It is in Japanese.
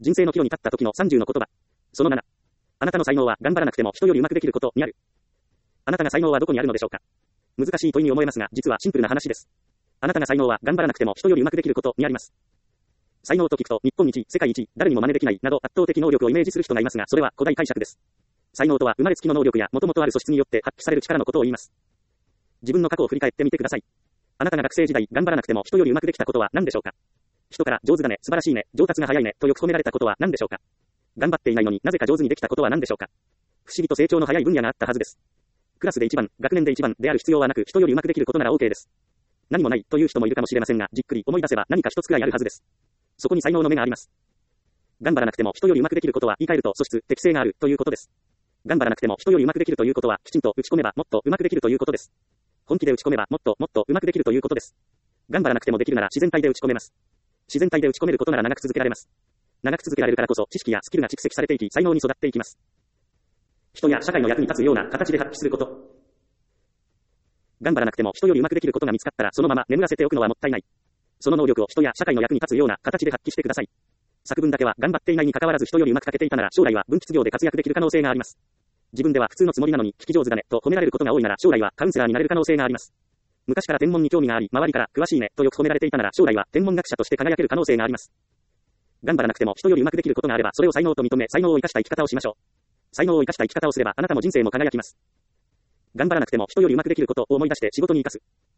人生の岐路に立った時の30の言葉。その7。あなたの才能は頑張らなくても人よりうまくできることにある。あなたが才能はどこにあるのでしょうか。難しい問いに思えますが、実はシンプルな話です。あなたが才能は頑張らなくても人よりうまくできることにあります。才能と聞くと、日本一、世界一、誰にも真似できないなど圧倒的能力をイメージする人がいますが、それは古代解釈です。才能とは生まれつきの能力や元々ある素質によって発揮される力のことを言います。自分の過去を振り返ってみてください。あなたが学生時代頑張らなくても人よりうまくできたことは何でしょうか。人から上手だね、素晴らしいね、上達が早いねとよく褒められたことは何でしょうか。頑張っていないのになぜか上手にできたことは何でしょうか。不思議と成長の早い分野があったはずです。クラスで一番、学年で一番である必要はなく、人よりうまくできることなら OK です。何もないという人もいるかもしれませんが、じっくり思い出せば何か一つくらいあるはずです。そこに才能の目があります。頑張らなくても人よりうまくできることは言い換えると素質、適性があるということです。頑張らなくても人よりうまくできるということは、きちんと打ち込めばもっとうまくできるということです。本気で打ち込めばもっとうまくできるということです。頑張らなくてもできるなら自然体で打ち込めます。自然体で打ち込めることなら長く続けられます。長く続けられるからこそ知識やスキルが蓄積されていき、才能に育っていきます。人や社会の役に立つような形で発揮すること。頑張らなくても人よりうまくできることが見つかったらそのまま眠らせておくのはもったいない。その能力を人や社会の役に立つような形で発揮してください。作文だけは頑張っていないに関わらず人よりうまく書けていたなら将来は文筆業で活躍できる可能性があります。自分では普通のつもりなのに聞き上手だねと褒められることが多いなら将来はカウンセラーになれる可能性があります。昔から天文に興味があり周りから詳しいねとよく褒められていたなら将来は天文学者として輝ける可能性があります。頑張らなくても人よりうまくできることがあればそれを才能と認め才能を生かした生き方をしましょう。才能を生かした生き方をすればあなたも人生も輝きます。頑張らなくても人よりうまくできることを思い出して仕事に生かす。